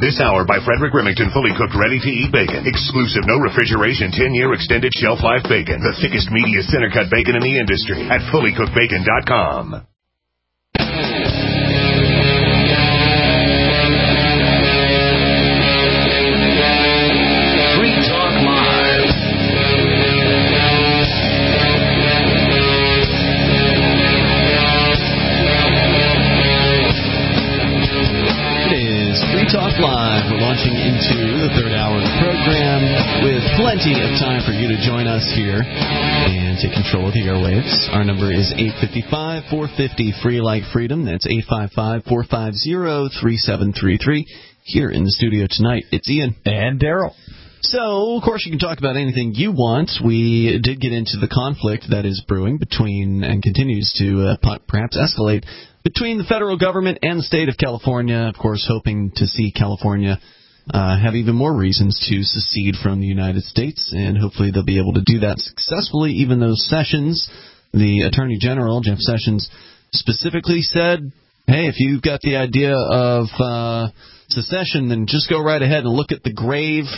This hour by Frederick Remington, fully cooked, ready-to-eat bacon. Exclusive, no refrigeration, 10-year extended shelf life bacon. The thickest, meatiest, center-cut bacon in the industry at fullycookedbacon.com. Talk Live. We're launching into the third hour of the program with plenty of time for you to join us here and take control of the airwaves. Our number is 855-450-FREE like freedom. That's 855-450-3733. Here in the studio tonight, it's Ian. And Daryl. So, of course, you can talk about anything you want. We did get into the conflict that is brewing between and continues to perhaps escalate between the federal government and the state of California, of course, hoping to see California have even more reasons to secede from the United States, and hopefully they'll be able to do that successfully, even though Sessions, the Attorney General, Jeff Sessions, specifically said, hey, if you've got the idea of secession, then just go right ahead and look at the graves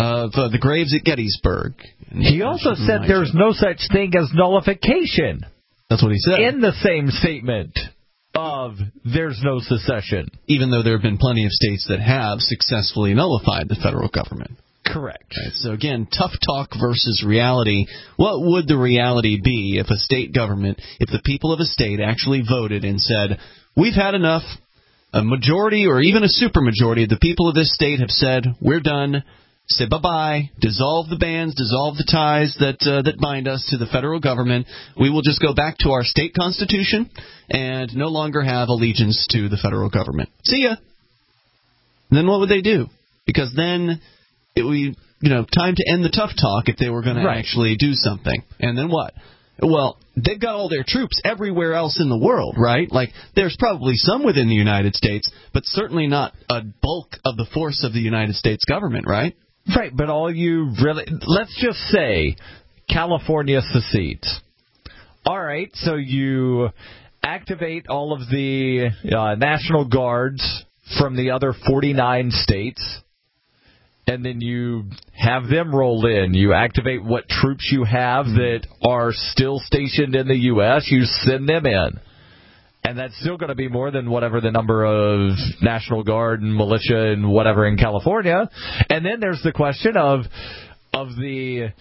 at Gettysburg. And he also said there's no such thing as nullification. That's what he said. In the same statement of there's no secession. Even though there have been plenty of states that have successfully nullified the federal government. Correct. Right, so again, tough talk versus reality. What would the reality be if a state government, if the people of a state actually voted and said, we've had enough, a majority or even a supermajority of the people of this state have said, we're done, say bye-bye, dissolve the bands, dissolve the ties that bind us to the federal government. We will just go back to our state constitution and no longer have allegiance to the federal government. See ya. And then what would they do? Because then it would be, time to end the tough talk if they were going to actually do something. And then what? Well, they've got all their troops everywhere else in the world, right? Like, there's probably some within the United States, but certainly not a bulk of the force of the United States government, right? Right, but let's just say California secedes. All right, so you activate all of the National Guards from the other 49 states, and then you have them roll in. You activate what troops you have that are still stationed in the U.S., you send them in. And that's still going to be more than whatever the number of National Guard and militia and whatever in California. And then there's the question of the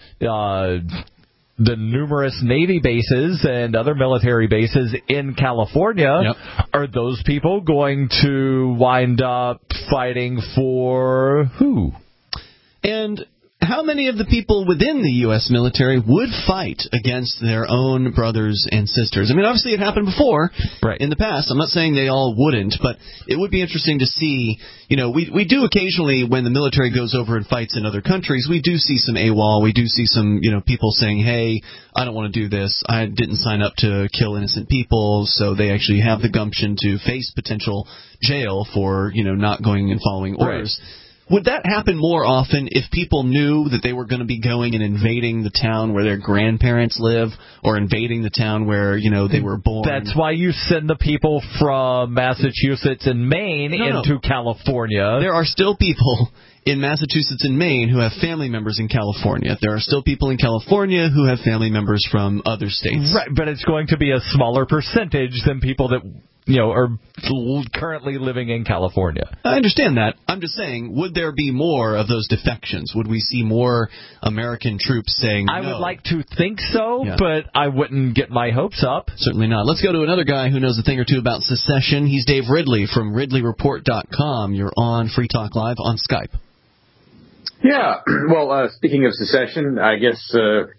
numerous Navy bases and other military bases in California. Yep. Are those people going to wind up fighting for who? And how many of the people within the U.S. military would fight against their own brothers and sisters? I mean, obviously it happened before in the past. I'm not saying they all wouldn't, but it would be interesting to see. We do occasionally, when the military goes over and fights in other countries, we do see some AWOL. We do see some, people saying, hey, I don't want to do this. I didn't sign up to kill innocent people, so they actually have the gumption to face potential jail for, not going and following orders. Right. Would that happen more often if people knew that they were going to be going and invading the town where their grandparents live, or invading the town where, they were born? That's why you send the people from Massachusetts and Maine into California. There are still people in Massachusetts and Maine who have family members in California. There are still people in California who have family members from other states. Right, but it's going to be a smaller percentage than people that are currently living in California. I understand that. I'm just saying, would there be more of those defections? Would we see more American troops saying no? I would like to think so, but I wouldn't get my hopes up. Certainly not. Let's go to another guy who knows a thing or two about secession. He's Dave Ridley from RidleyReport.com. You're on Free Talk Live on Skype. Yeah. Well, speaking of secession, I guess,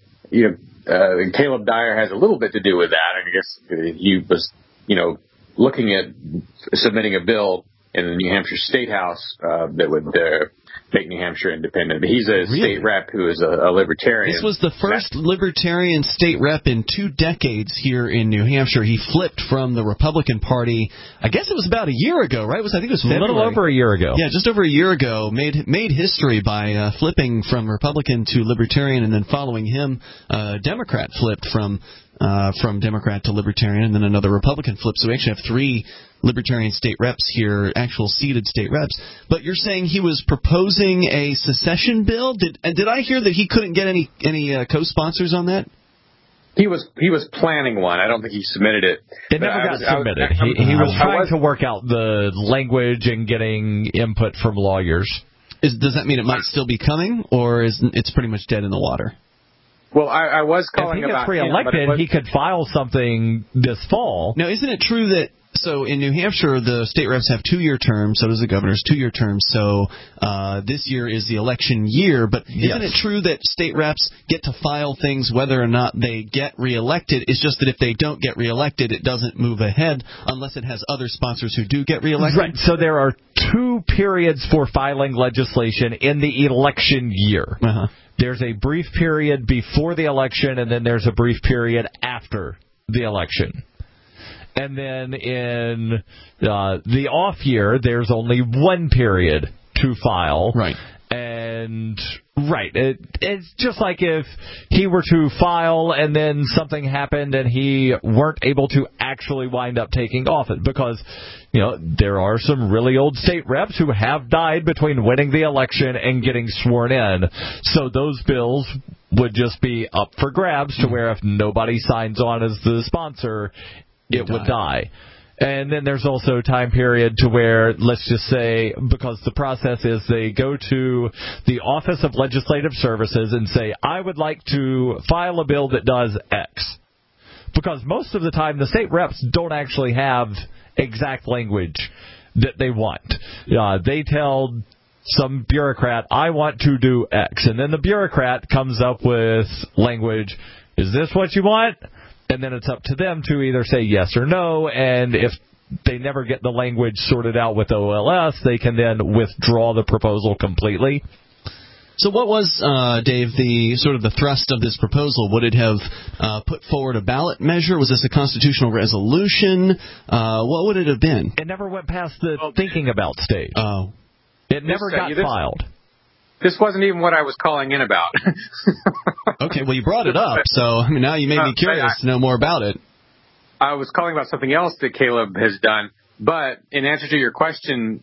Caleb Dyer has a little bit to do with that. I guess he was, looking at submitting a bill in the New Hampshire State House that would make New Hampshire independent. But he's a state rep who is a libertarian. This was the first libertarian state rep in 2 decades here in New Hampshire. He flipped from the Republican Party, I guess it was about a year ago, right? I think it was February. A little over a year ago. Yeah, just over a year ago. Made history by flipping from Republican to Libertarian, and then following him, Democrat flipped from from Democrat to Libertarian, and then another Republican flip. So we actually have 3 Libertarian state reps here, actual seated state reps. But you're saying he was proposing a secession bill? Did I hear that he couldn't get any co-sponsors on that? He was planning one. I don't think he submitted it. It never got submitted. He was trying to work out the language and getting input from lawyers. Does that mean it might still be coming, or it's pretty much dead in the water? Well, I was calling about... If he gets reelected, he could file something this fall. Now, isn't it true that... So in New Hampshire, the state reps have 2-year terms, so does the governor's 2-year terms, so this year is the election year, but isn't it true that state reps get to file things whether or not they get reelected? It's just that if they don't get reelected, it doesn't move ahead unless it has other sponsors who do get reelected? Right, so there are 2 periods for filing legislation in the election year. Uh-huh. There's a brief period before the election, and then there's a brief period after the election. And then in the off year, there's only 1 period to file. Right. And, it's just like if he were to file and then something happened and he weren't able to actually wind up taking office. Because, there are some really old state reps who have died between winning the election and getting sworn in. So those bills would just be up for grabs to where if nobody signs on as the sponsor, it would die. And then there's also a time period to where, let's just say, because the process is they go to the Office of Legislative Services and say, I would like to file a bill that does X. Because most of the time, the state reps don't actually have exact language that they want. They tell some bureaucrat, I want to do X. And then the bureaucrat comes up with language, is this what you want? And then it's up to them to either say yes or no, and if they never get the language sorted out with OLS, they can then withdraw the proposal completely. So what was, Dave, the thrust of this proposal? Would it have put forward a ballot measure? Was this a constitutional resolution? What would it have been? It never went past the thinking about stage. Oh. It never got filed. This wasn't even what I was calling in about. Okay, well, you brought it up, so now you made me curious to know more about it. I was calling about something else that Caleb has done, but in answer to your question,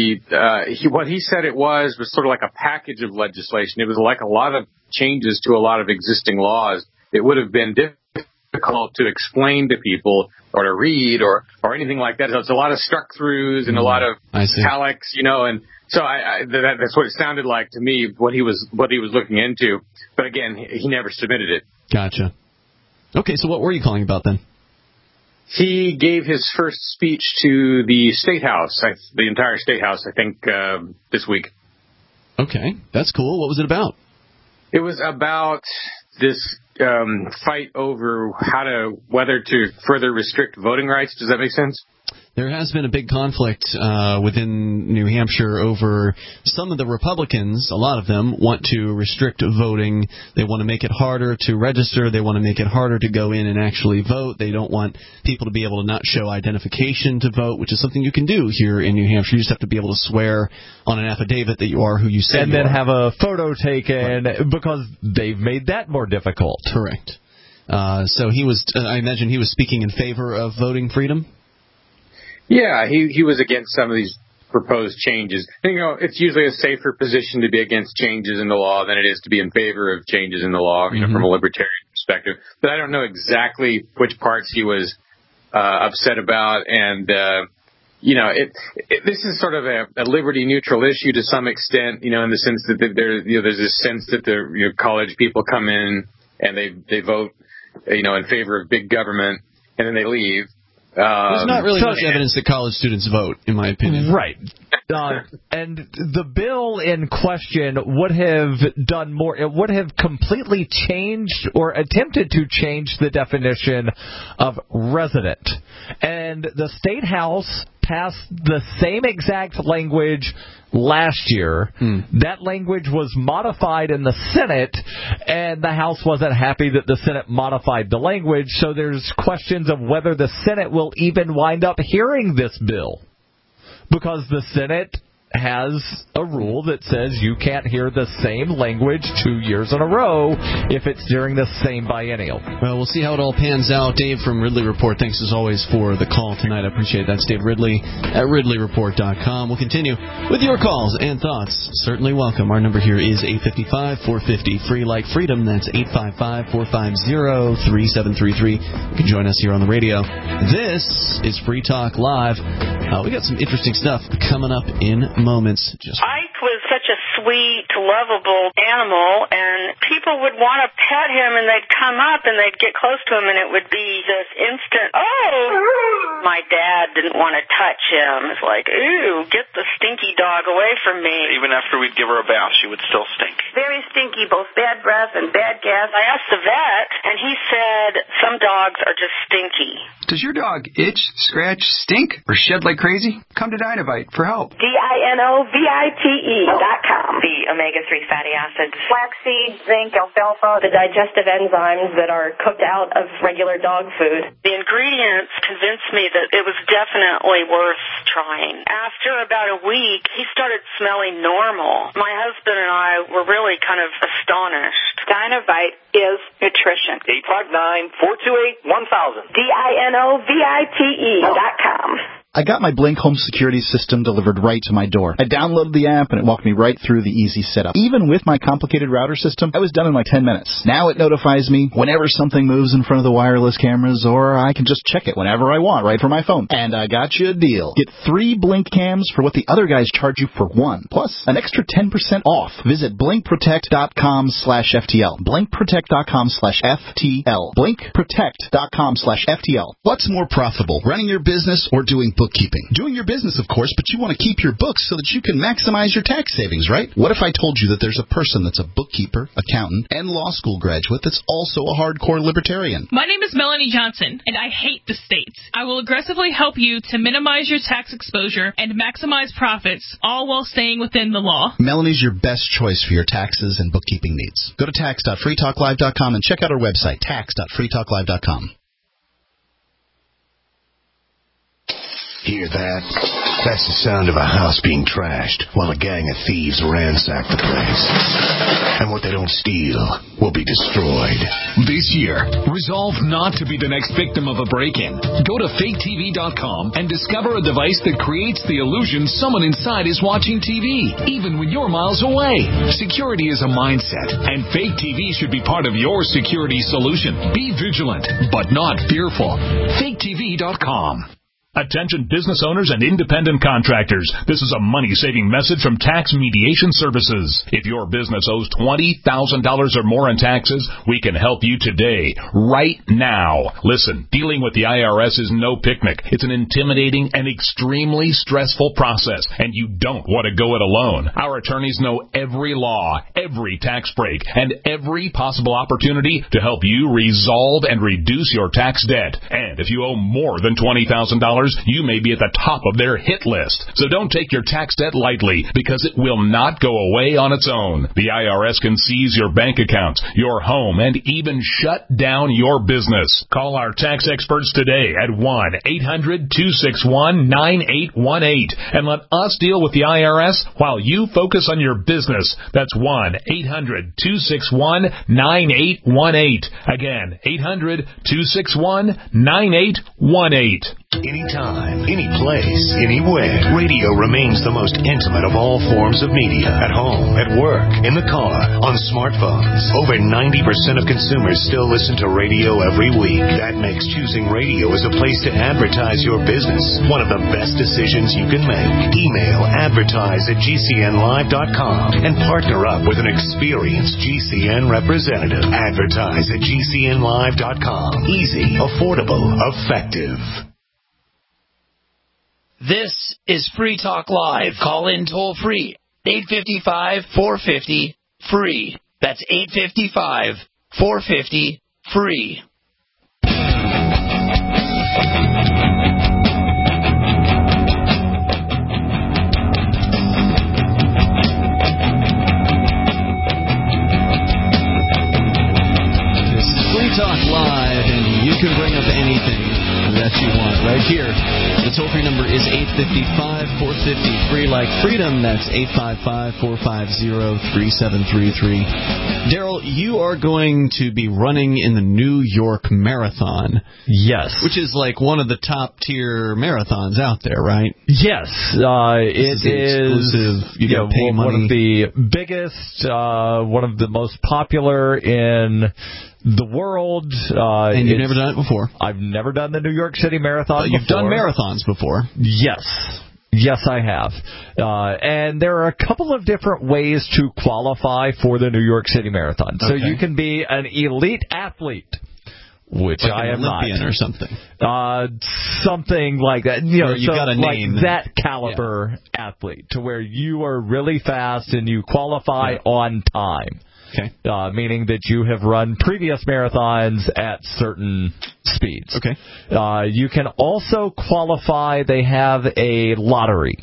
what he said it was sort of like a package of legislation. It was like a lot of changes to a lot of existing laws. It would have been difficult to explain to people or to read or anything like that. So it's a lot of struck-throughs and a lot of italics, and so that's what it sounded like to me, what he was looking into. But again, he never submitted it. Gotcha. Okay, so what were you calling about then? He gave his first speech to the State House, the entire State House, I think, this week. Okay, that's cool. What was it about? It was about this fight over whether to further restrict voting rights. Does that make sense? There has been a big conflict within New Hampshire over some of the Republicans. A lot of them want to restrict voting. They want to make it harder to register. They want to make it harder to go in and actually vote. They don't want people to be able to not show identification to vote, which is something you can do here in New Hampshire. You just have to be able to swear on an affidavit that you are who you say you are. And then have a photo taken because they've made that more difficult. Correct. So he was, I imagine he was speaking in favor of voting freedom? Yeah, he was against some of these proposed changes. It's usually a safer position to be against changes in the law than it is to be in favor of changes in the law, from a libertarian perspective. But I don't know exactly which parts he was upset about. And, this is sort of a liberty-neutral issue to some extent, in the sense that there's this sense that the college people come in and they vote, in favor of big government, and then they leave. There's not really much evidence that college students vote, in my opinion. Right. And the bill in question would have done more. It would have completely changed or attempted to change the definition of resident. And the State House passed the same exact language last year. That language was modified in the Senate, and the House wasn't happy that the Senate modified the language, so there's questions of whether the Senate will even wind up hearing this bill. Because the Senate has a rule that says you can't hear the same language 2 years in a row if it's during the same biennial. Well, we'll see how it all pans out. Dave from Ridley Report, thanks as always for the call tonight. I appreciate it. That's Dave Ridley at RidleyReport.com. We'll continue with your calls and thoughts. Certainly welcome. Our number here is 855-450 free like freedom. That's 855-450-3733. You can join us here on the radio. This is Free Talk Live. We got some interesting stuff coming up in moments. Ike was such a sweet, lovable animal, and people would want to pet him, and they'd come up and they'd get close to him, and it would be this instant, oh! My dad didn't want to touch him. It's like, ooh, get the stinky dog away from me. Even after we'd give her a bath, she would still stink. Very stinky, both bad breath and bad gas. I asked the vet, and he said some dogs are just stinky. Does your dog itch, scratch, stink, or shed like crazy? Come to Dinovite for help. DINOVITE.com. The omega-3 fatty acids. Flaxseed, zinc, alfalfa, the digestive enzymes that are cooked out of regular dog food. The ingredients convinced me that it was definitely worth trying. After about a week, he started smelling normal. My husband and I were really kind of astonished. Dinovite is nutrition. 859-428-1000. DINOVITE.com. I got my Blink home security system delivered right to my door. I downloaded the app and it walked me right through the easy setup. Even with my complicated router system, I was done in like 10 minutes. Now it notifies me whenever something moves in front of the wireless cameras, or I can just check it whenever I want right from my phone. And I got you a deal. Get 3 Blink cams for what the other guys charge you for 1, plus an extra 10% off. Visit blinkprotect.com/FTL. Blinkprotect.com/FTL. Blinkprotect.com/FTL. What's more profitable, running your business or doing bookkeeping? Doing your business, of course, but you want to keep your books so that you can maximize your tax savings, right? What if I told you that there's a person that's a bookkeeper, accountant, and law school graduate that's also a hardcore libertarian? My name is Melanie Johnson, and I hate the states. I will aggressively help you to minimize your tax exposure and maximize profits, all while staying within the law. Melanie's your best choice for your taxes and bookkeeping needs. Go to tax.freetalklive.com and check out our website, tax.freetalklive.com. Hear that? That's the sound of a house being trashed while a gang of thieves ransack the place. And what they don't steal will be destroyed. This year, resolve not to be the next victim of a break-in. Go to faketv.com and discover a device that creates the illusion someone inside is watching TV, even when you're miles away. Security is a mindset, and Fake TV should be part of your security solution. Be vigilant, but not fearful. faketv.com. Attention business owners and independent contractors. This is a money-saving message from Tax Mediation Services. If your business owes $20,000 or more in taxes, we can help you today, right now. Listen, dealing with the IRS is no picnic. It's an intimidating and extremely stressful process, and you don't want to go it alone. Our attorneys know every law, every tax break, and every possible opportunity to help you resolve and reduce your tax debt. And if you owe more than $20,000, you may be at the top of their hit list. So don't take your tax debt lightly, because it will not go away on its own. The IRS can seize your bank accounts, your home, and even shut down your business. Call our tax experts today at 1-800-261-9818 and let us deal with the IRS while you focus on your business. That's 1-800-261-9818. Again, 800-261-9818. Anytime, any place, anywhere. Radio remains the most intimate of all forms of media. At home, at work, in the car, on smartphones. Over 90% of consumers still listen to radio every week. That makes choosing radio as a place to advertise your business one of the best decisions you can make. Email advertise@gcnlive.com and partner up with an experienced GCN representative. Advertise@gcnlive.com. Easy, affordable, effective. This is Free Talk Live. Call in toll free. 855-450-FREE. That's 855-450-FREE. This is Free Talk Live, and you can bring up anything that you want right here. The toll-free number is is 855-450-FREE like freedom. That's 855-450-3733. Daryl, you are going to be running in the New York Marathon. Yes. Which is like one of the top-tier marathons out there, right? Yes. It is exclusive. You got to pay money. One of the biggest, one of the most popular in the world. And you've never done it before? I've never done the New York City Marathon before. You've done marathons before? Yes. Yes, I have. And there are a couple of different ways to qualify for the New York City Marathon. So you can be an elite athlete, which like I am Olympian not. Or something. Something like that. You know, you've got a name. Like that caliber athlete, to where you are really fast and you qualify on time. Okay. Meaning that you have run previous marathons at certain speeds. Okay. You can also qualify. They have a lottery,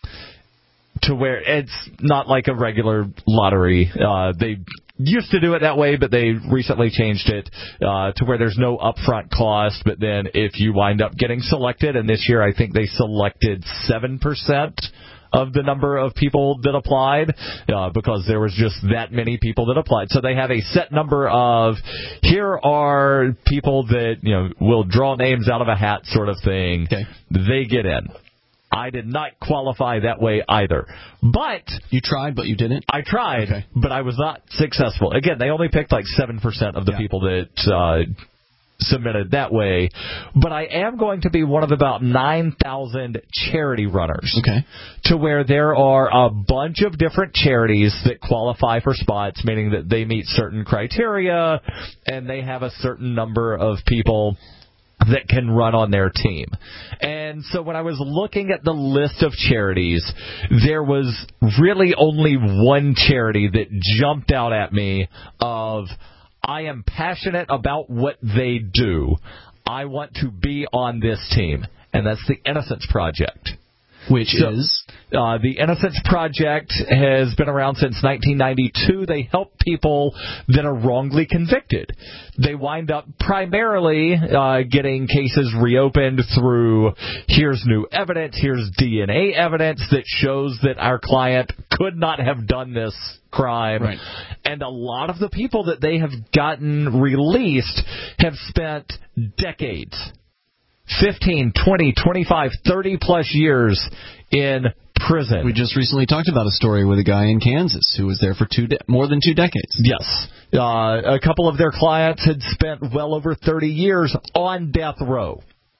to where it's not like a regular lottery. They used to do it that way, but they recently changed it to where there's no upfront cost. But then if you wind up getting selected, and this year I think they selected 7% of the number of people that applied, because there was just that many people that applied. So they have a set number of, here are people that, you know, will draw names out of a hat sort of thing. Okay. They get in. I did not qualify that way either. But you tried, but you didn't? I tried, but I was not successful. Again, they only picked like 7% of the people that submitted that way. But I am going to be one of about 9,000 charity runners. Okay. To where there are a bunch of different charities that qualify for spots, meaning that they meet certain criteria and they have a certain number of people that can run on their team. And so when I was looking at the list of charities, there was really only one charity that jumped out at me of, I am passionate about what they do. I want to be on this team. And that's the Innocence Project. Which is? The Innocence Project has been around since 1992. They help people that are wrongly convicted. They wind up primarily getting cases reopened through, here's new evidence, here's DNA evidence that shows that our client could not have done this crime. Right. And a lot of the people that they have gotten released have spent decades, 15, 20, 25, 30-plus years in prison. We just recently talked about a story with a guy in Kansas who was there for more than 2 decades. Yes. A couple of their clients had spent well over 30 years on death row.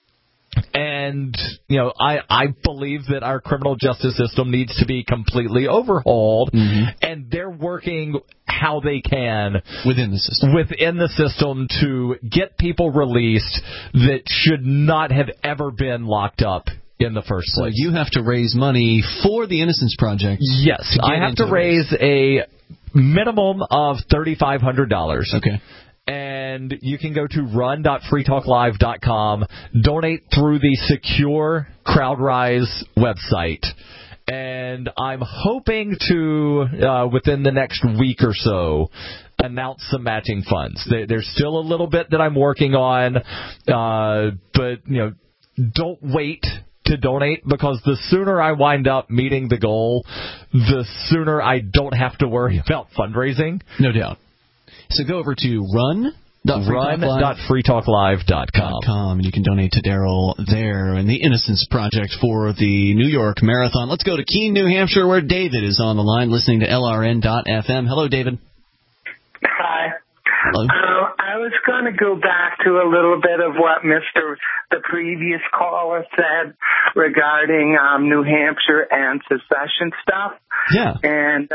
And, you know, I believe that our criminal justice system needs to be completely overhauled, and they're working how they can within the system to get people released that should not have ever been locked up in the first place. So you have to raise money for the Innocence Project. Yes, I have to raise a minimum of $3,500. Okay. And you can go to run.freetalklive.com, donate through the secure CrowdRise website. And I'm hoping to, within the next week or so, announce some matching funds. There's still a little bit that I'm working on, but, you know, don't wait to donate, because the sooner I wind up meeting the goal, the sooner I don't have to worry about fundraising. No doubt. So go over to run.freetalklive.com, and you can donate to Daryl there and the Innocence Project for the New York Marathon. Let's go to Keene, New Hampshire, where David is on the line listening to LRN.FM. Hello, David. Hi. Hello. I was going to go back to a little bit of what the previous caller said regarding New Hampshire and secession stuff. Yeah. And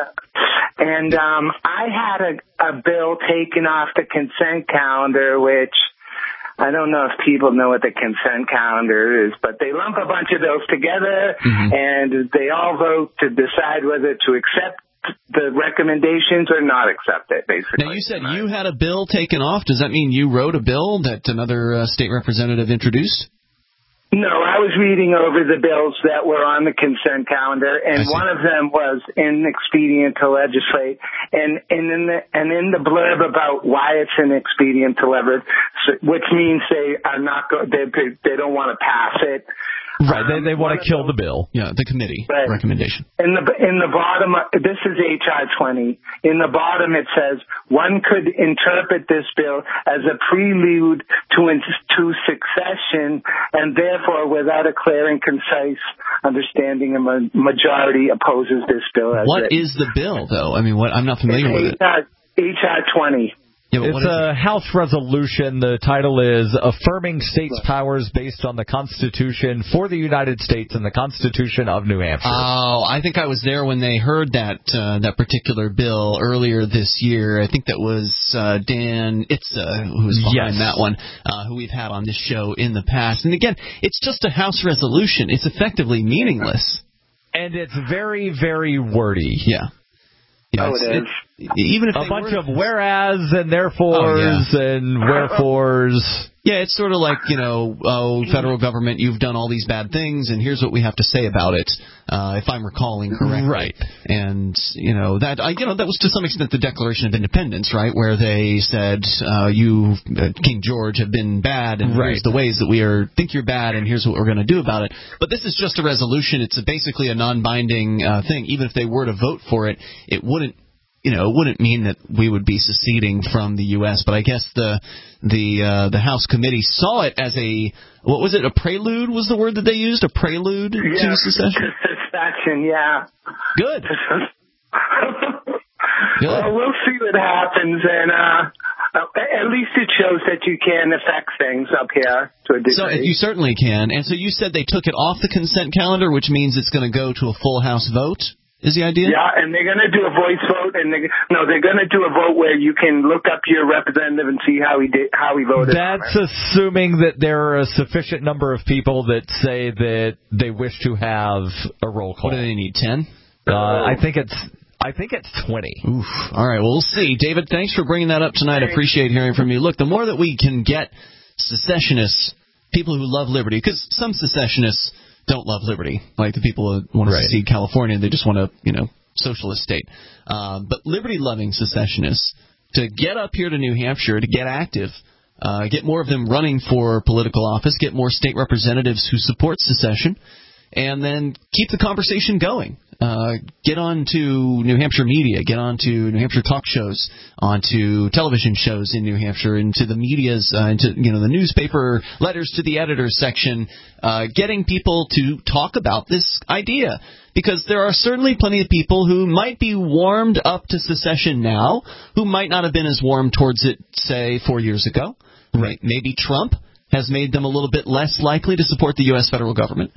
I had a bill taken off the consent calendar, which I don't know if people know what the consent calendar is, but they lump a bunch of bills together, and they all vote to decide whether to accept the recommendations or not accept it, basically. Now, you said you had a bill taken off. Does that mean you wrote a bill that another state representative introduced? No, I was reading over the bills that were on the consent calendar, and one of them was inexpedient to legislate, and in the blurb about why it's inexpedient to legislate, which means they are not they don't want to pass it. Right, they want to kill the bill. Yeah, the committee recommendation. In the bottom, this is H.R. 20. In the bottom, it says, one could interpret this bill as a prelude to succession, and therefore, without a clear and concise understanding, a majority opposes this bill. What is the bill, though? I mean, I'm not familiar with it. H.R. 20. Yeah, it's a House resolution. The title is Affirming States' Powers Based on the Constitution for the United States and the Constitution of New Hampshire. Oh, I think I was there when they heard that particular bill earlier this year. I think that was Dan Itza who was behind that one, who we've had on this show in the past. And again, it's just a House resolution. It's effectively meaningless. And it's very, very wordy. Yeah. Yeah, it is. Even if a bunch of whereas and therefores and wherefores. Yeah, it's sort of like, federal government, you've done all these bad things, and here's what we have to say about it, if I'm recalling correctly. Right. And, that was to some extent the Declaration of Independence, right, where they said, you, King George, have been bad, and here's the ways that we think you're bad, and here's what we're going to do about it. But this is just a resolution. It's basically a non-binding thing. Even if they were to vote for it, it wouldn't mean that we would be seceding from the U.S., but I guess the House committee saw it as a prelude was the word that they used? A prelude to secession? Secession, yeah. Good. Well, we'll see what happens, and at least it shows that you can affect things up here to a degree. So you certainly can. And so you said they took it off the consent calendar, which means it's going to go to a full House vote? Is the idea? Yeah, and they're going to do a voice vote, and they're going to do a vote where you can look up your representative and see how he voted. That's assuming that there are a sufficient number of people that say that they wish to have a roll call. What do they need? 10? I think it's 20. Oof. All right, well, we'll see. David, thanks for bringing that up tonight. I appreciate hearing from you. Look, the more that we can get secessionists, people who love liberty, because some secessionists don't love liberty, like the people who want to secede California. They just want a socialist state. But liberty-loving secessionists, to get up here to New Hampshire, to get active, get more of them running for political office, get more state representatives who support secession, and then keep the conversation going. Get on to New Hampshire media, get on to New Hampshire talk shows, onto television shows in New Hampshire, into the media's, into the newspaper letters to the editors section, getting people to talk about this idea. Because there are certainly plenty of people who might be warmed up to secession now, who might not have been as warm towards it, say, 4 years ago. Right. Maybe Trump has made them a little bit less likely to support the U.S. federal government.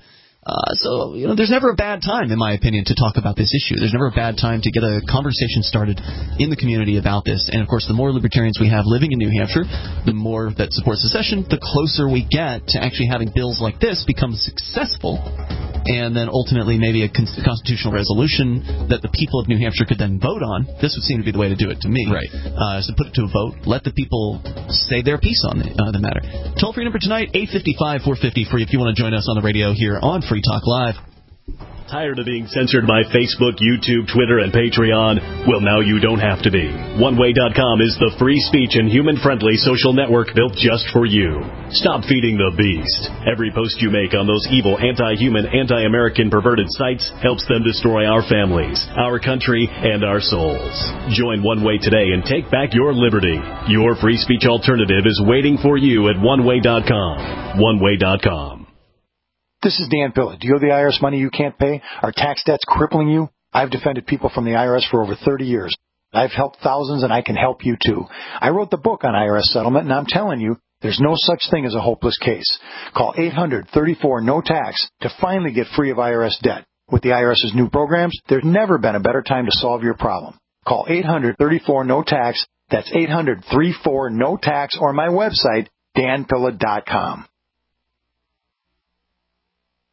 So there's never a bad time, in my opinion, to talk about this issue. There's never a bad time to get a conversation started in the community about this. And, of course, the more libertarians we have living in New Hampshire, the more that support secession, the closer we get to actually having bills like this become successful, and then ultimately maybe a constitutional resolution that the people of New Hampshire could then vote on. This would seem to be the way to do it to me. Right. So put it to a vote. Let the people say their piece on the matter. Toll-free number tonight, 855-450 free if you want to join us on the radio here on Free Talk Live. Tired of being censored by Facebook, YouTube, Twitter, and Patreon? Well, now you don't have to be. OneWay.com is the free speech and human-friendly social network built just for you. Stop feeding the beast. Every post you make on those evil, anti-human, anti-American, perverted sites helps them destroy our families, our country, and our souls. Join One Way today and take back your liberty. Your free speech alternative is waiting for you at OneWay.com. OneWay.com. This is Dan Pilla. Do you owe the IRS money you can't pay? Are tax debts crippling you? I've defended people from the IRS for over 30 years. I've helped thousands, and I can help you, too. I wrote the book on IRS settlement, and I'm telling you, there's no such thing as a hopeless case. Call 800-34-NO-TAX to finally get free of IRS debt. With the IRS's new programs, there's never been a better time to solve your problem. Call 800-34-NO-TAX. That's 800-34-NO-TAX, or my website, danpilla.com.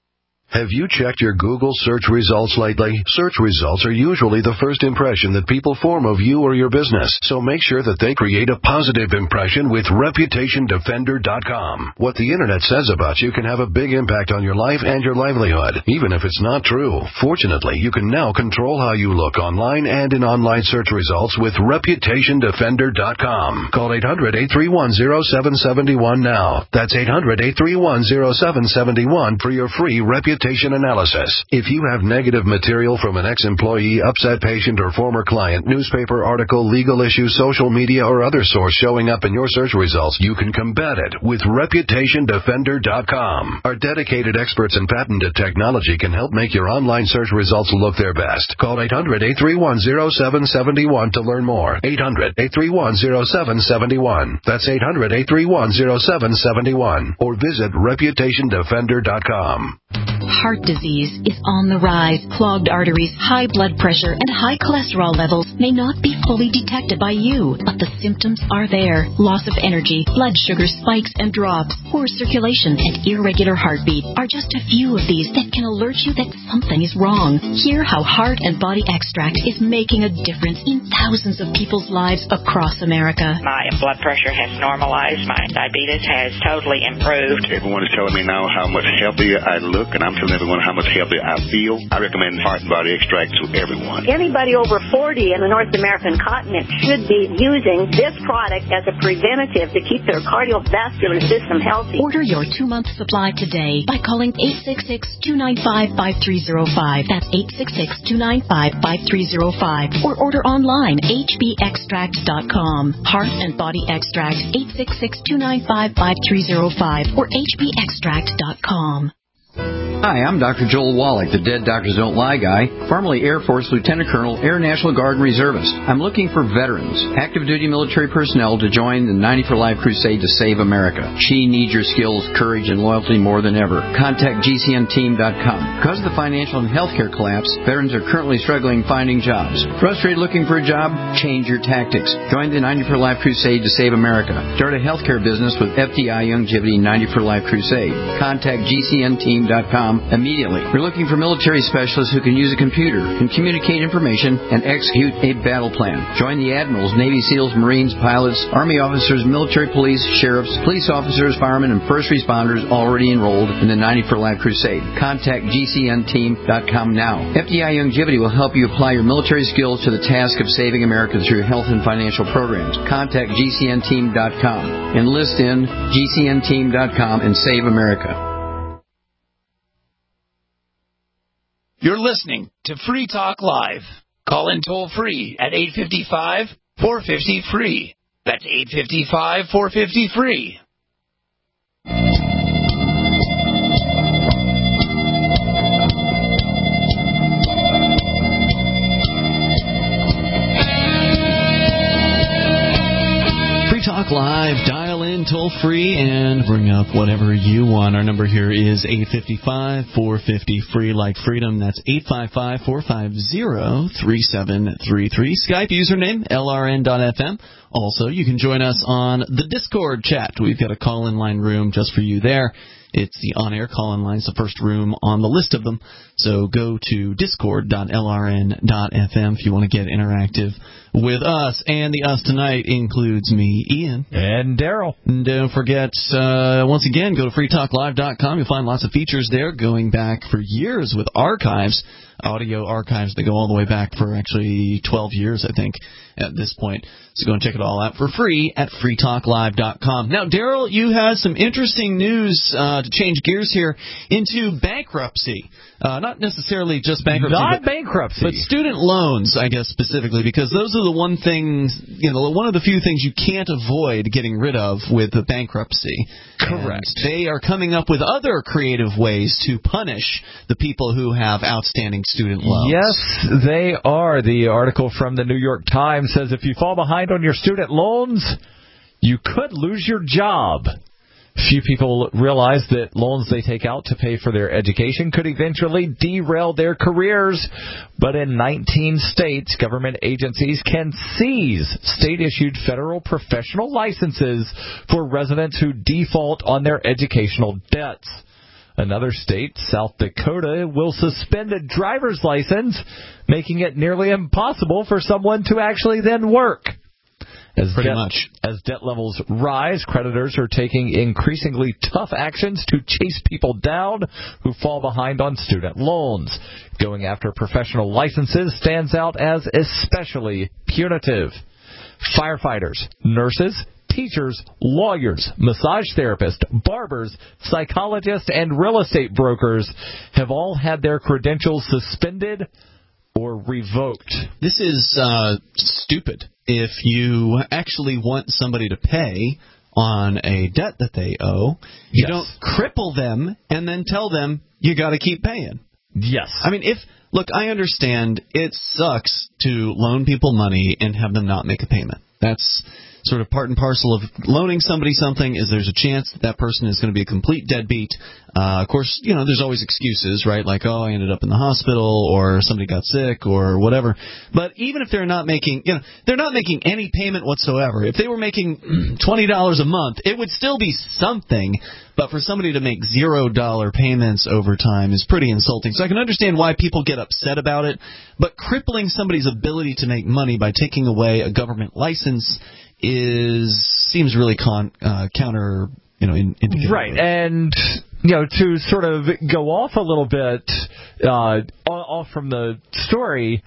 Have you checked your Google search results lately? Search results are usually the first impression that people form of you or your business, so make sure that they create a positive impression with ReputationDefender.com. What the internet says about you can have a big impact on your life and your livelihood, even if it's not true. Fortunately, you can now control how you look online and in online search results with ReputationDefender.com. Call 800-831-0771 now. That's 800-831-0771 for your free reputation analysis. If you have negative material from an ex-employee, upset patient, or former client, newspaper article, legal issue, social media, or other source showing up in your search results, you can combat it with ReputationDefender.com. Our dedicated experts in patented technology can help make your online search results look their best. Call 800-831-0771 to learn more. 800-831-0771. That's 800-831-0771. Or visit ReputationDefender.com. Heart disease is on the rise. Clogged arteries, high blood pressure, and high cholesterol levels may not be fully detected by you, but the symptoms are there. Loss of energy, blood sugar spikes and drops, poor circulation, and irregular heartbeat are just a few of these that can alert you that something is wrong. Hear how Heart and Body Extract is making a difference in thousands of people's lives across America. My blood pressure has normalized. My diabetes has totally improved. Everyone is telling me now how much healthier I look, and I'm telling everyone how much healthier I feel. I recommend Heart and Body Extract to everyone. Anybody over 40 in the North American continent should be using this product as a preventative to keep their cardiovascular system healthy. Order your 2-month supply today by calling 866-295-5305. That's 866-295-5305. Or order online, hbextract.com. Heart and Body Extract, 866-295-5305 or hbextract.com. Hi, I'm Dr. Joel Wallach, the Dead Doctors Don't Lie guy, formerly Air Force Lieutenant Colonel, Air National Guard and Reservist. I'm looking for veterans, active duty military personnel to join the 90 for Life crusade to save America. She needs your skills, courage, and loyalty more than ever. Contact GCNteam.com. Because of the financial and healthcare collapse, veterans are currently struggling finding jobs. Frustrated looking for a job? Change your tactics. Join the 90 for Life crusade to save America. Start a healthcare business with FDI Youngevity 90 for Life crusade. Contact GCNteam.com immediately. We're looking for military specialists who can use a computer, can communicate information, and execute a battle plan. Join the admirals, Navy SEALs, Marines, pilots, Army officers, military police, sheriffs, police officers, firemen, and first responders already enrolled in the 90 for Life crusade. Contact GCNteam.com now. FDI Youngevity will help you apply your military skills to the task of saving America through health and financial programs. Contact GCNteam.com. Enlist in GCNteam.com and save America. You're listening to Free Talk Live. Call in toll-free at 855-450-FREE. That's 855-450-FREE. Talk Live. Dial in toll-free and bring up whatever you want. Our number here is 855-450-FREE, like freedom. That's 855-450-3733. Skype username, LRN.FM. Also, you can join us on the Discord chat. We've got a call-in line room just for you there. It's the on-air call-in line. It's the first room on the list of them. So go to discord.lrn.fm if you want to get interactive with us. And the us tonight includes me, Ian. And Daryl. And don't forget, once again, go to freetalklive.com. You'll find lots of features there going back for years with archives, audio archives that go all the way back for actually 12 years, I think, at this point. So go and check it all out for free at freetalklive.com. Now, Daryl, you had some interesting news to change gears here into bankruptcy. Not necessarily just bankruptcy. Not bankruptcy. But student loans, I guess, specifically, because those are the one of the few things you can't avoid getting rid of with the bankruptcy. Correct. And they are coming up with other creative ways to punish the people who have outstanding student loans. Yes, they are. The article from the New York Times says if you fall behind on your student loans, you could lose your job. Few people realize that loans they take out to pay for their education could eventually derail their careers. But in 19 states, government agencies can seize state-issued federal professional licenses for residents who default on their educational debts. Another state, South Dakota, will suspend a driver's license, making it nearly impossible for someone to actually then work. As debt levels rise, creditors are taking increasingly tough actions to chase people down who fall behind on student loans. Going after professional licenses stands out as especially punitive. Firefighters, nurses, teachers, lawyers, massage therapists, barbers, psychologists, and real estate brokers have all had their credentials suspended or revoked. This is stupid. If you actually want somebody to pay on a debt that they owe, you don't cripple them and then tell them you got to keep paying. Yes. I mean, I understand it sucks to loan people money and have them not make a payment. That's sort of part and parcel of loaning somebody something, is there's a chance that person is going to be a complete deadbeat. Of course, there's always excuses, right? Like, oh, I ended up in the hospital, or somebody got sick, or whatever. But even if they're not making, they're not making any payment whatsoever. If they were making $20 a month, it would still be something. But for somebody to make $0 payments over time is pretty insulting. So I can understand why people get upset about it. But crippling somebody's ability to make money by taking away a government license seems really counter, indicative. Right, and to sort of go off a little bit, off from the story,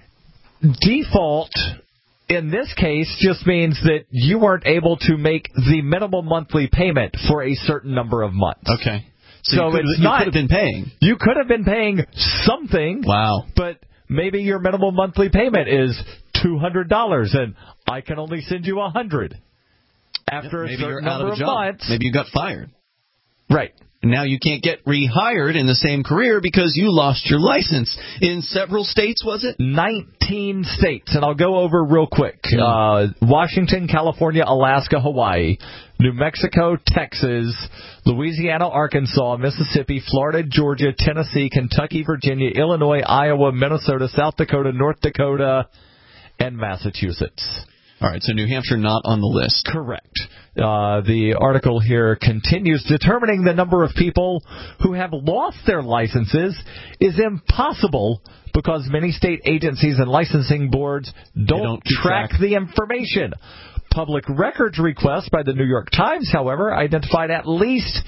default in this case just means that you weren't able to make the minimum monthly payment for a certain number of months. Okay, so you could have been paying. You could have been paying something. Wow, but maybe your minimum monthly payment is $200, and I can only send you $100 after a certain number of months. Maybe you got fired. Right. And now you can't get rehired in the same career because you lost your license. In several states, was it? 19 states, and I'll go over real quick. Washington, California, Alaska, Hawaii, New Mexico, Texas, Louisiana, Arkansas, Mississippi, Florida, Georgia, Tennessee, Kentucky, Virginia, Illinois, Iowa, Minnesota, South Dakota, North Dakota, and Massachusetts. All right, so New Hampshire not on the list. Correct. The article here continues, determining the number of people who have lost their licenses is impossible because many state agencies and licensing boards don't track the information. Public records requests by the New York Times, however, identified at least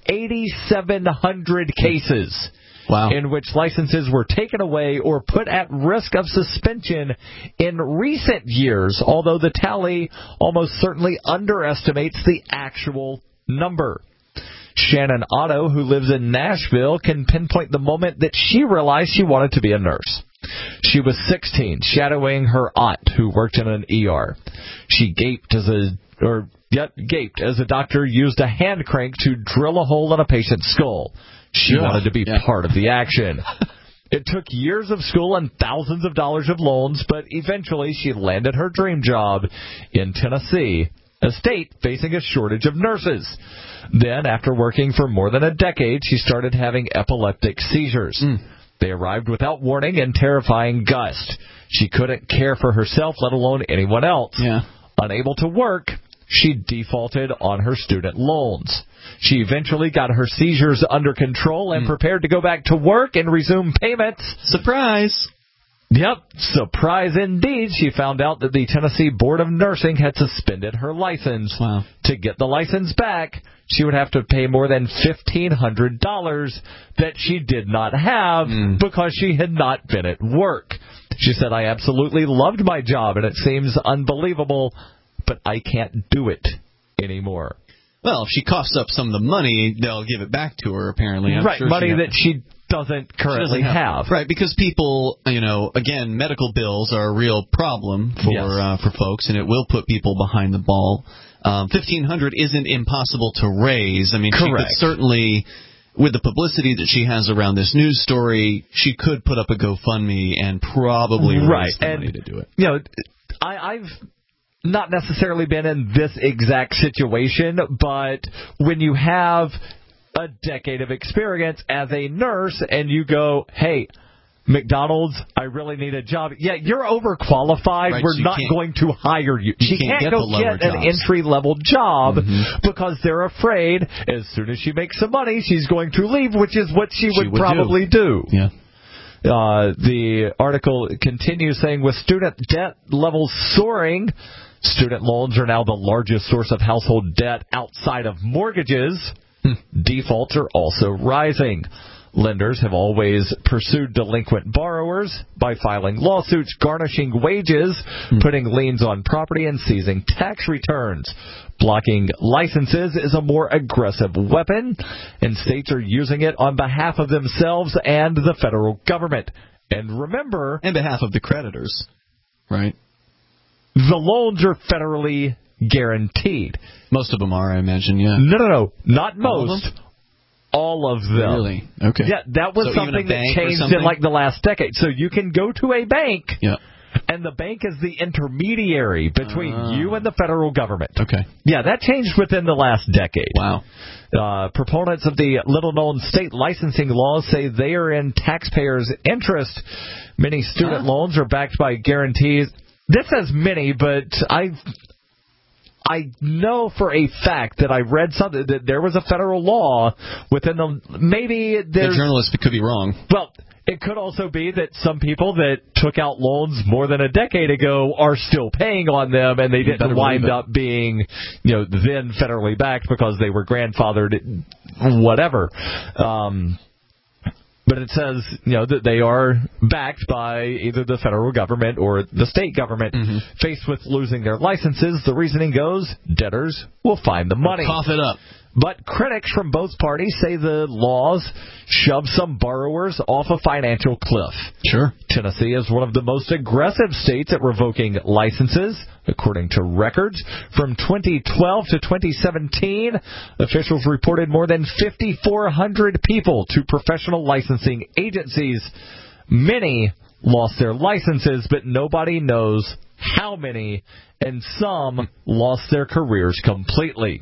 8,700 cases. Wow. In which licenses were taken away or put at risk of suspension in recent years, although the tally almost certainly underestimates the actual number. Shannon Otto, who lives in Nashville, can pinpoint the moment that she realized she wanted to be a nurse. She was 16, shadowing her aunt, who worked in an ER. She gaped as a doctor used a hand crank to drill a hole in a patient's skull. She wanted to be part of the action. It took years of school and thousands of dollars of loans, but eventually she landed her dream job in Tennessee, a state facing a shortage of nurses. Then, after working for more than a decade, she started having epileptic seizures. They arrived without warning in terrifying gusts. She couldn't care for herself, let alone anyone else. Unable to work, she defaulted on her student loans. She eventually got her seizures under control and prepared to go back to work and resume payments. Surprise! Yep, surprise indeed. She found out that the Tennessee Board of Nursing had suspended her license. Wow. To get the license back, she would have to pay more than $1,500 that she did not have because she had not been at work. She said, I absolutely loved my job, and it seems unbelievable, but I can't do it anymore. Well, if she coughs up some of the money, they'll give it back to her, apparently. I'm right, sure money that she doesn't currently have. Right, because people, again, medical bills are a real problem for folks, and it will put people behind the ball. $1,500 isn't impossible to raise. I mean, she could certainly, with the publicity that she has around this news story, she could put up a GoFundMe and probably raise the money to do it. I've not necessarily been in this exact situation, but when you have a decade of experience as a nurse and you go, hey, McDonald's, I really need a job. Yeah, you're overqualified. Right, We're not going to hire you. She can't go get an entry-level job because they're afraid as soon as she makes some money, she's going to leave, which is what she would probably do. Yeah. The article continues saying, with student debt levels soaring, student loans are now the largest source of household debt outside of mortgages. Defaults are also rising. Lenders have always pursued delinquent borrowers by filing lawsuits, garnishing wages, putting liens on property, and seizing tax returns. Blocking licenses is a more aggressive weapon, and states are using it on behalf of themselves and the federal government. And remember... On behalf of the creditors, right? The loans are federally guaranteed. Most of them are, I imagine, yeah. No. Not most. All of them. Really? Okay. Yeah, that was something that changed in like the last decade. So you can go to a bank, and the bank is the intermediary between you and the federal government. Okay. Yeah, that changed within the last decade. Wow. Proponents of the little-known state licensing laws say they are in taxpayers' interest. Many student loans are backed by guarantees. This says many, but I know for a fact that I read something that there was a federal law within the... Maybe there's... The journalist could be wrong. Well, it could also be that some people that took out loans more than a decade ago are still paying on them, and they didn't wind up being, then federally backed because they were grandfathered, whatever. But it says, that they are backed by either the federal government or the state government. Faced with losing their licenses, the reasoning goes, debtors will find the money. Cough it up. But critics from both parties say the laws shove some borrowers off a financial cliff. Sure. Tennessee is one of the most aggressive states at revoking licenses. According to records, from 2012 to 2017, officials reported more than 5,400 people to professional licensing agencies. Many lost their licenses, but nobody knows how many, and some lost their careers completely.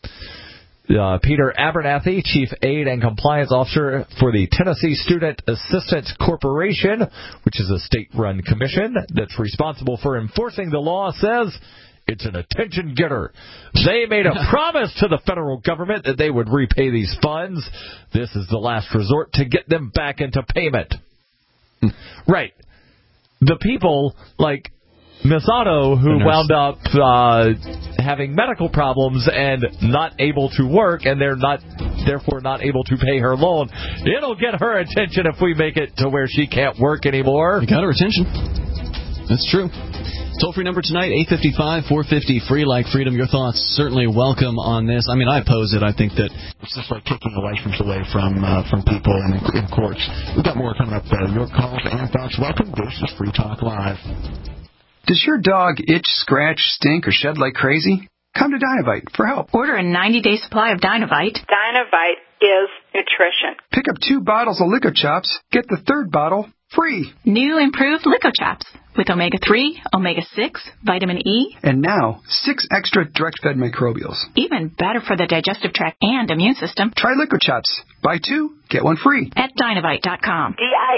Peter Abernathy, Chief Aid and Compliance Officer for the Tennessee Student Assistance Corporation, which is a state-run commission that's responsible for enforcing the law, says it's an attention getter. They made a promise to the federal government that they would repay these funds. This is the last resort to get them back into payment. Right. The people, like Miss Otto, who wound up having medical problems and not able to work, and they're therefore not able to pay her loan. It'll get her attention if we make it to where she can't work anymore. You got her attention. That's true. Toll-free number tonight, 855-450-FREE, like freedom. Your thoughts certainly welcome on this. I mean, I oppose it. I think that it's just like taking the license away from people in courts. We've got more coming up. Your calls and thoughts. Welcome. This is Free Talk Live. Does your dog itch, scratch, stink, or shed like crazy? Come to Dinovite for help. Order a 90-day supply of Dinovite. Dinovite is nutrition. Pick up 2 bottles of Lico Chops. Get the 3rd bottle free. New improved Lico Chops with omega-3, omega-6, vitamin E. And now, 6 extra direct-fed microbials. Even better for the digestive tract and immune system. Try Lico Chops. Buy 2, get 1 free. At Dinovite.com.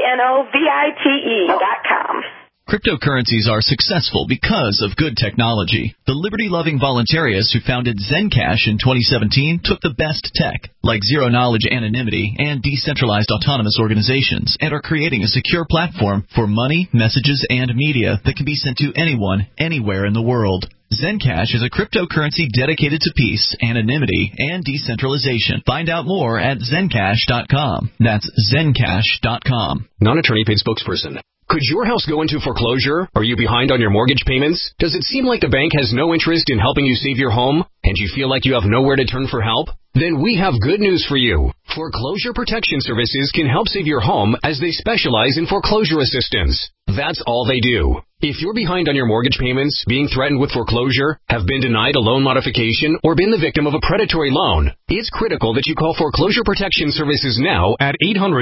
DINOVITE.com. Cryptocurrencies are successful because of good technology. The liberty-loving voluntarists who founded Zencash in 2017 took the best tech, like zero-knowledge anonymity and decentralized autonomous organizations, and are creating a secure platform for money, messages, and media that can be sent to anyone, anywhere in the world. Zencash is a cryptocurrency dedicated to peace, anonymity, and decentralization. Find out more at Zencash.com. That's Zencash.com. Non-attorney paid spokesperson. Could your house go into foreclosure? Are you behind on your mortgage payments? Does it seem like the bank has no interest in helping you save your home, and you feel like you have nowhere to turn for help? Then we have good news for you. Foreclosure Protection Services can help save your home as they specialize in foreclosure assistance. That's all they do. If you're behind on your mortgage payments, being threatened with foreclosure, have been denied a loan modification, or been the victim of a predatory loan, it's critical that you call Foreclosure Protection Services now at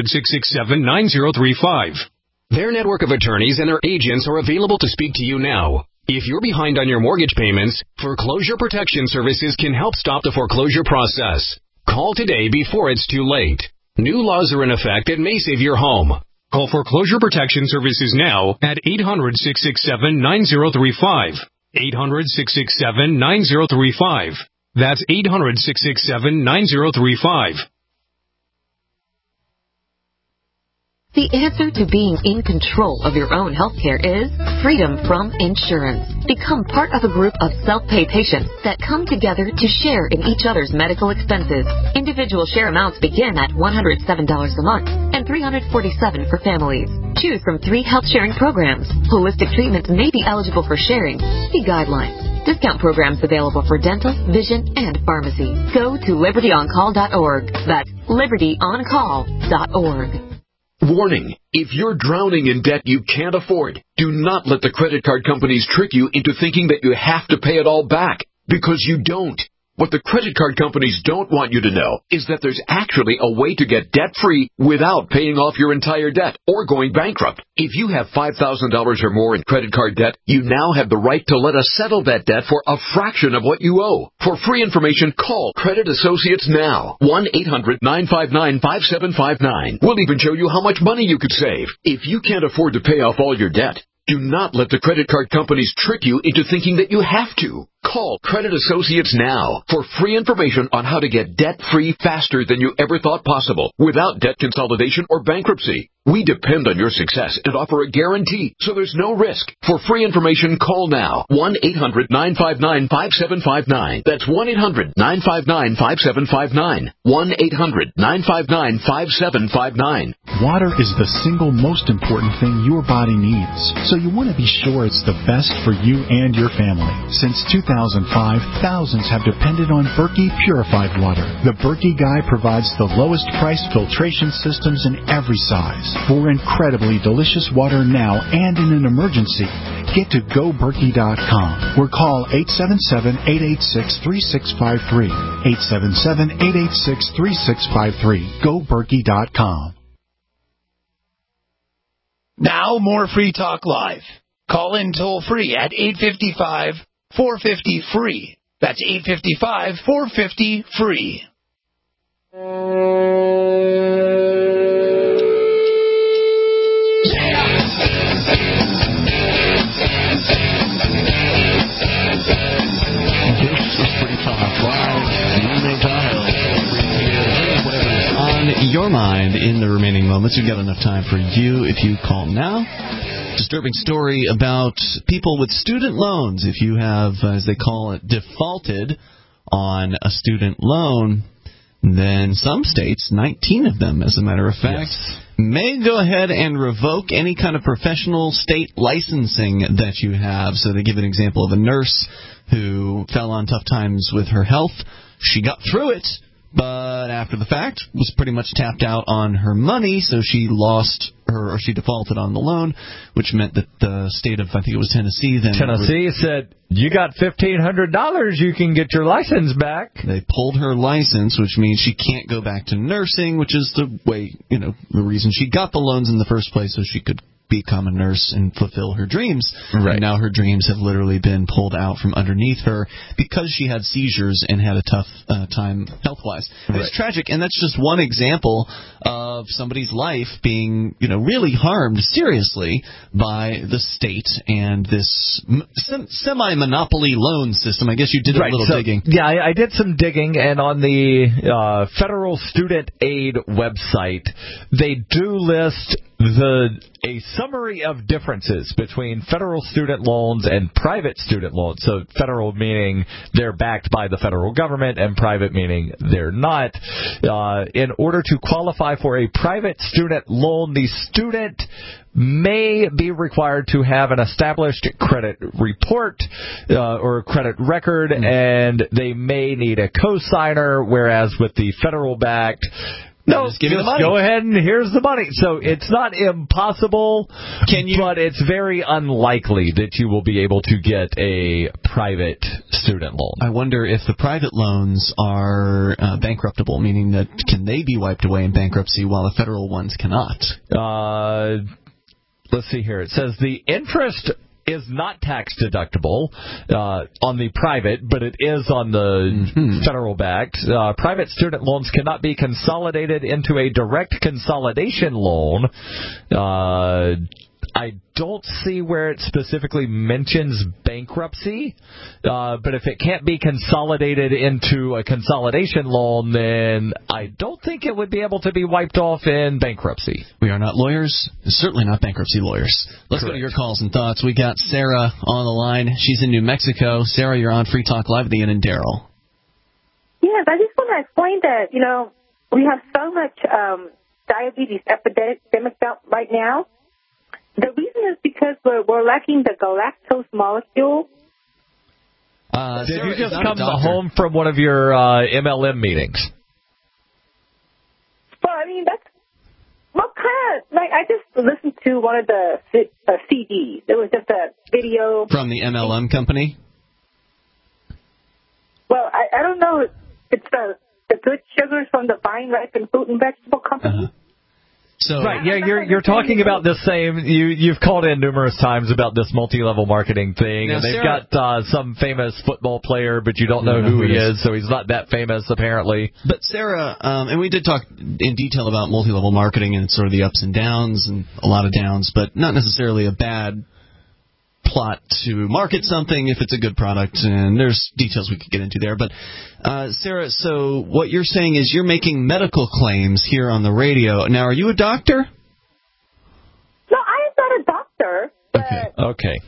800-667-9035. Their network of attorneys and their agents are available to speak to you now. If you're behind on your mortgage payments, Foreclosure Protection Services can help stop the foreclosure process. Call today before it's too late. New laws are in effect that may save your home. Call Foreclosure Protection Services now at 800-667-9035. 800-667-9035. That's 800-667-9035. The answer to being in control of your own healthcare is freedom from insurance. Become part of a group of self-pay patients that come together to share in each other's medical expenses. Individual share amounts begin at $107 a month and $347 for families. Choose from 3 health-sharing programs. Holistic treatments may be eligible for sharing. See guidelines. Discount programs available for dental, vision, and pharmacy. Go to libertyoncall.org. That's libertyoncall.org. Warning, if you're drowning in debt you can't afford, do not let the credit card companies trick you into thinking that you have to pay it all back, because you don't. What the credit card companies don't want you to know is that there's actually a way to get debt-free without paying off your entire debt or going bankrupt. If you have $5,000 or more in credit card debt, you now have the right to let us settle that debt for a fraction of what you owe. For free information, call Credit Associates now. 1-800-959-5759. We'll even show you how much money you could save. If you can't afford to pay off all your debt, do not let the credit card companies trick you into thinking that you have to. Call Credit Associates now for free information on how to get debt-free faster than you ever thought possible without debt consolidation or bankruptcy. We depend on your success and offer a guarantee, so there's no risk. For free information, call now. 1-800-959-5759. That's 1-800-959-5759. 1-800-959-5759. Water is the single most important thing your body needs, so you want to be sure it's the best for you and your family. Since 2005, thousands have depended on Berkey purified water. The Berkey Guy provides the lowest price filtration systems in every size. For incredibly delicious water now and in an emergency, get to GoBerkey.com or call 877-886-3653. 877-886-3653. GoBerkey.com. Now more Free Talk Live. Call in toll free at 855-450-FREE. That's 855-450-FREE. Your mind in the remaining moments. We've got enough time for you if you call now. Disturbing story about people with student loans. If you have, as they call it, defaulted on a student loan, then some states, 19 of them as a matter of fact, may go ahead and revoke any kind of professional state licensing that you have. So they give an example of a nurse who fell on tough times with her health. She got through it, but after the fact was pretty much tapped out on her money, so she lost her, or she defaulted on the loan, which meant that the state of, I think it was Tennessee then. Tennessee said, you got $1,500, you can get your license back. They pulled her license, which means she can't go back to nursing, which is the way, the reason she got the loans in the first place, so she could become a nurse and fulfill her dreams. Right. And now her dreams have literally been pulled out from underneath her because she had seizures and had a tough time health-wise. Right. It's tragic, and that's just one example of somebody's life being, really harmed seriously by the state and this semi-monopoly loan system. I guess you did a little digging. Yeah, I did some digging, and on the Federal Student Aid website, they do list a summary of differences between federal student loans and private student loans. So federal meaning they're backed by the federal government, and private meaning they're not. In order to qualify for a private student loan, the student may be required to have an established credit report or credit record, and they may need a cosigner, whereas with the federal backed, no, just go ahead and here's the money. So it's not impossible, but it's very unlikely that you will be able to get a private student loan. I wonder if the private loans are bankruptable, meaning that can they be wiped away in bankruptcy while the federal ones cannot? Let's see here. It says the interest is not tax deductible on the private, but it is on the federal backed. Private student loans cannot be consolidated into a direct consolidation loan. I don't see where it specifically mentions bankruptcy, but if it can't be consolidated into a consolidation loan, then I don't think it would be able to be wiped off in bankruptcy. We are not lawyers, certainly not bankruptcy lawyers. Let's go to your calls and thoughts. We got Sarah on the line. She's in New Mexico. Sarah, you're on Free Talk Live with Ian and Daryl. Yes, I just want to explain that, we have so much diabetes epidemic right now. The reason is because we're lacking the galactose molecule. Did you just come home from one of your MLM meetings? Well, I mean, that's what kind of, I just listened to one of the CDs. It was just a video. From the MLM company? Well, I don't know. It's the good sugars from the Vine Ripen Fruit and Vegetable Company. Uh-huh. So, right, yeah, you're talking about the same. You've called in numerous times about this multi-level marketing thing, now, and they've Sarah, got some famous football player, but you don't know who he is, so he's not that famous apparently. But Sarah, and we did talk in detail about multi-level marketing and sort of the ups and downs and a lot of downs, but not necessarily a bad plot to market something if it's a good product, and there's details we could get into there. But Sarah, so what you're saying is you're making medical claims here on the radio. Now, are you a doctor? No, I am not a doctor. Okay.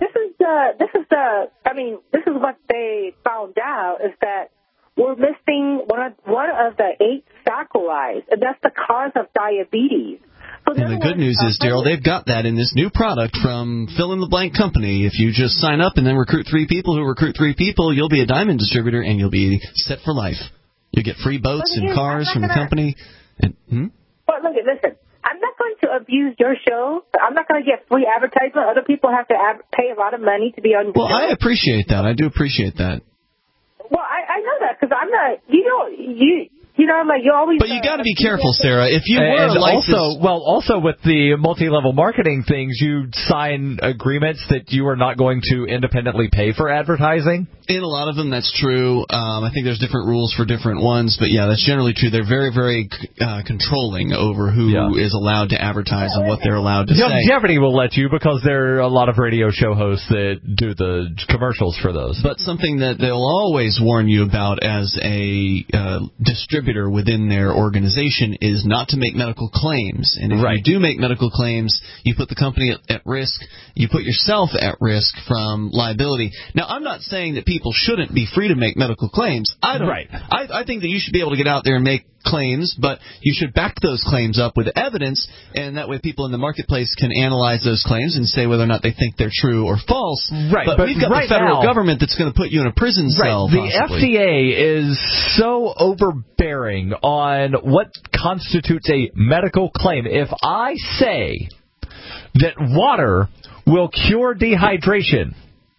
This is what they found out is that we're missing one of the 8 saccharides, and that's the cause of diabetes. So and the good news is, Daryl, they've got that in this new product from fill-in-the-blank company. If you just sign up and then recruit 3 people who recruit 3 people, you'll be a diamond distributor and you'll be set for life. You'll get free boats and cars from the company. But listen, I'm not going to abuse your show. I'm not going to get free advertisement. Other people have to pay a lot of money to be on the show. Well, I appreciate that. I do appreciate that. Well, I know that because I'm not, I'm like, you always. But you got to be careful, Sarah. If you were a licensed... also with the multi-level marketing things, you sign agreements that you are not going to independently pay for advertising. In a lot of them, that's true. I think there's different rules for different ones, but yeah, that's generally true. They're very, very controlling over who is allowed to advertise and what they're allowed to say. Longevity will let you because there are a lot of radio show hosts that do the commercials for those. But something that they'll always warn you about as a distributor within their organization is not to make medical claims. And if you do make medical claims, you put the company at risk. You put yourself at risk from liability. Now, I'm not saying that people shouldn't be free to make medical claims. I think that you should be able to get out there and make claims, but you should back those claims up with evidence, and that way people in the marketplace can analyze those claims and say whether or not they think they're true or false. Right, but we've got the federal government that's going to put you in a prison cell. The FDA is so overbearing on what constitutes a medical claim. If I say that water will cure dehydration,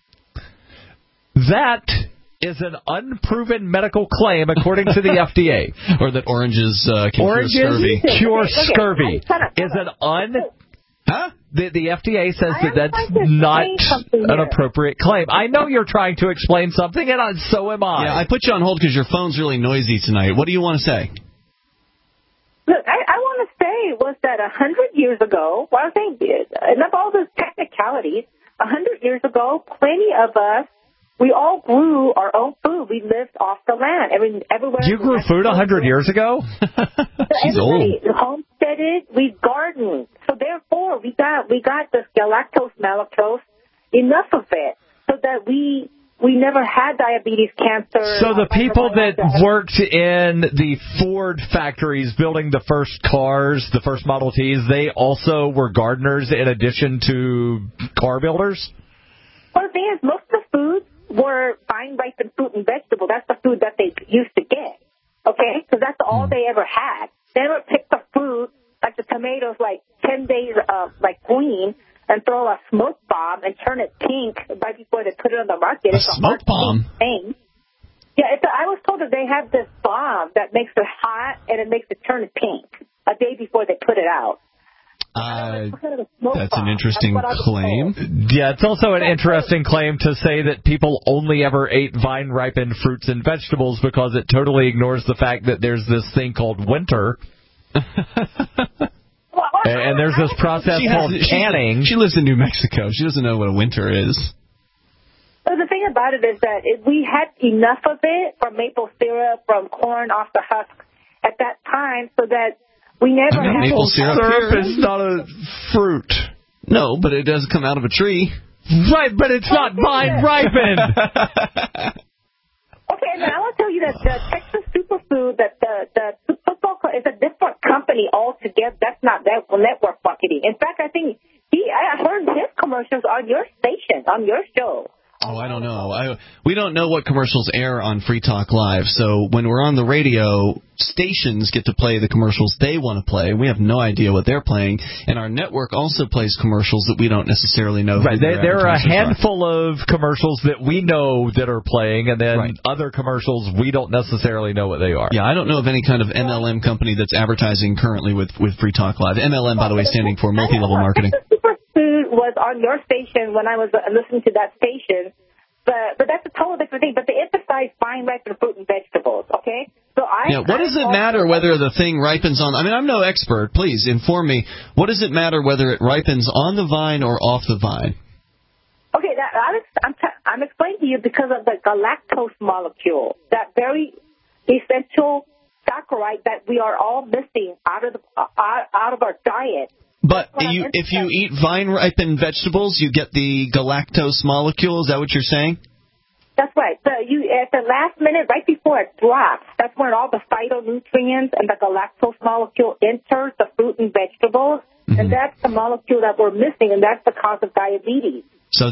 that is an unproven medical claim according to the FDA. Or that oranges can cure scurvy. Is the FDA says that's not an appropriate claim. I know you're trying to explain something, and so am I. Yeah, I put you on hold because your phone's really noisy tonight. What do you want to say? Look, I want to say was that 100 years ago, well, I think enough all those technicalities, 100 years ago, plenty of us, we all grew our own food. We lived off the land. Everywhere. You grew food 100 years ago? She's old. Homesteaded. We gardened. So therefore, we got this galactose, malactose, enough of it, so that we never had diabetes, cancer. So the people that worked in the Ford factories building the first cars, the first Model Ts, they also were gardeners in addition to car builders? Well, the thing is, most of the food were fine ripened fruit and vegetable. That's the food that they used to get, okay? Because that's all they ever had. They never picked the fruit, like the tomatoes, like 10 days green, and throw a smoke bomb and turn it pink right before they put it on the market. It's a smoke bomb? Thing. Yeah, I was told that they have this bomb that makes it hot and it makes it turn pink a day before they put it out. That's an interesting claim. Yeah, it's also an interesting claim to say that people only ever ate vine-ripened fruits and vegetables because it totally ignores the fact that there's this thing called winter. And there's this process called canning. She lives in New Mexico. She doesn't know what a winter is. So the thing about it is that if we had enough of it from maple syrup, from corn off the husk at that time, so that we never had maple syrup is not a fruit. No, but it does come out of a tree. Right, but it's not vine ripened. Okay, and then I want to tell you that the Texas Superfood, that the football club is a different company altogether. That's not that network marketing. In fact, I think I heard his commercials on your station, on your show. Oh, I don't know. We don't know what commercials air on Free Talk Live. So when we're on the radio, stations get to play the commercials they want to play. We have no idea what they're playing. And our network also plays commercials that we don't necessarily know. Right. There are a handful of commercials that we know that are playing, and then other commercials we don't necessarily know what they are. Yeah, I don't know of any kind of MLM company that's advertising currently with Free Talk Live. MLM, by the way, standing for multi-level marketing. Superfood was on your station when I was listening to that station. But that's a total different thing. But they emphasize fine ripened fruit and vegetables, okay? So what does it matter whether the thing ripens on... I mean, I'm no expert. Please inform me. What does it matter whether it ripens on the vine or off the vine? Okay, I'm explaining to you because of the galactose molecule, that very essential saccharide that we are all missing out of our diet. But if you eat vine-ripened vegetables, you get the galactose molecule. Is that what you're saying? That's right. So at the last minute, right before it drops, that's when all the phytonutrients and the galactose molecule enters the fruit and vegetables, and that's the molecule that we're missing, and that's the cause of diabetes. So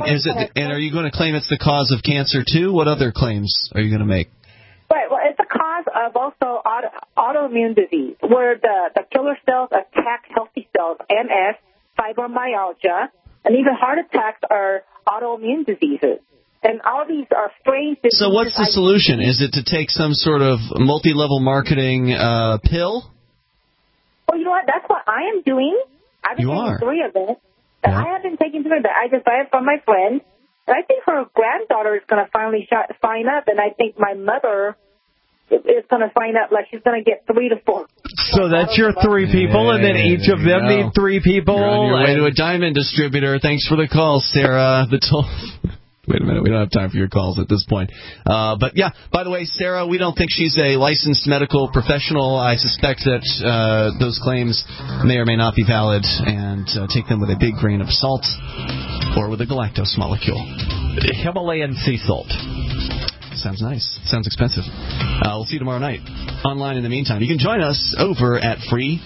are you going to claim it's the cause of cancer too? What other claims are you going to make? Right. Well, it's a cause of also autoimmune disease, where the killer cells attack healthy cells, MS, fibromyalgia, and even heart attacks are autoimmune diseases. And all these are strange diseases. So what's the solution? Is it to take some sort of multi-level marketing pill? Well, you know what? That's what I am doing. I've been taking 3 of them. And I have been taking 3 of them. I just buy it from my friend. And I think her granddaughter is going to finally sign up, and I think my mother is going to sign up. Like, she's going to get 3 to 4. So that's your 3 people, and then each of them need 3 people. You're on your way to a diamond distributor. Thanks for the call, Sarah. Wait a minute, we don't have time for your calls at this point. But, yeah, by the way, Sarah, we don't think she's a licensed medical professional. I suspect that those claims may or may not be valid, and take them with a big grain of salt or with a galactose molecule. Himalayan sea salt. Sounds nice. Sounds expensive. We'll see you tomorrow night. Online in the meantime, you can join us over at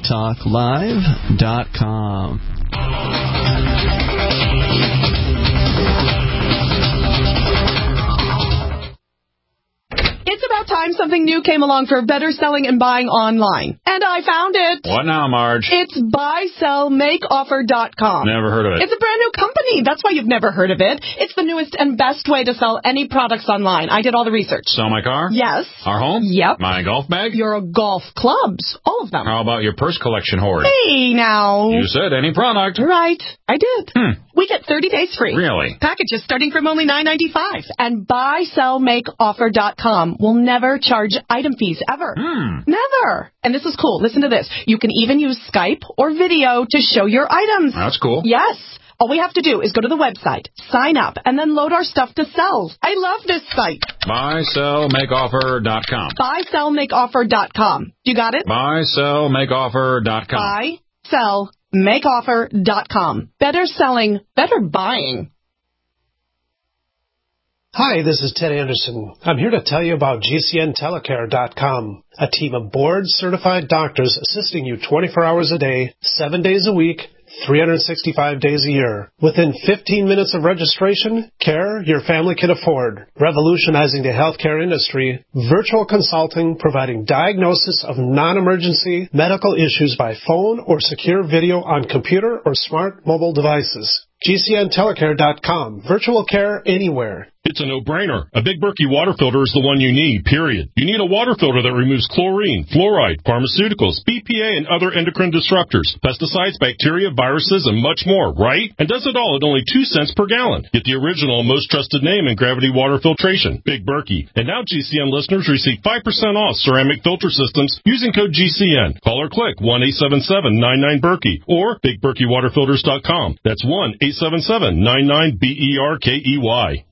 freetalklive.com. It's about time something new came along for better selling and buying online. And I found it. What now, Marge? It's buysellmakeoffer.com. Never heard of it. It's a brand new company. That's why you've never heard of it. It's the newest and best way to sell any products online. I did all the research. Sell my car? Yes. Our home? Yep. My golf bag? Your golf clubs. All of them. How about your purse collection hoard? Hey, now. You said any product. Right. I did. We get 30 days free. Really? Packages starting from only $9.95. And buysellmakeoffer.com will never charge item fees ever. Never. And this is cool. Listen to this. You can even use Skype or video to show your items. That's cool. Yes. All we have to do is go to the website, sign up, and then load our stuff to sell. I love this site. Buysellmakeoffer.com. Buysellmakeoffer.com. You got it? Buysellmakeoffer.com. Buysellmakeoffer.com. Better selling, better buying. Hi, this is Ted Anderson. I'm here to tell you about GCNTelecare.com, a team of board-certified doctors assisting you 24 hours a day, 7 days a week, 365 days a year. Within 15 minutes of registration, care your family can afford. Revolutionizing the healthcare industry, virtual consulting providing diagnosis of non-emergency medical issues by phone or secure video on computer or smart mobile devices. GCNTelecare.com. Virtual care anywhere. It's a no-brainer. A Big Berkey water filter is the one you need, period. You need a water filter that removes chlorine, fluoride, pharmaceuticals, BPA, and other endocrine disruptors, pesticides, bacteria, viruses, and much more, right? And does it all at only 2 cents per gallon. Get the original, most trusted name in gravity water filtration, Big Berkey. And now GCN listeners receive 5% off ceramic filter systems using code GCN. Call or click 1-877-99-BERKEY or BigBerkeyWaterFilters.com. That's 1-877-99-BERKEY.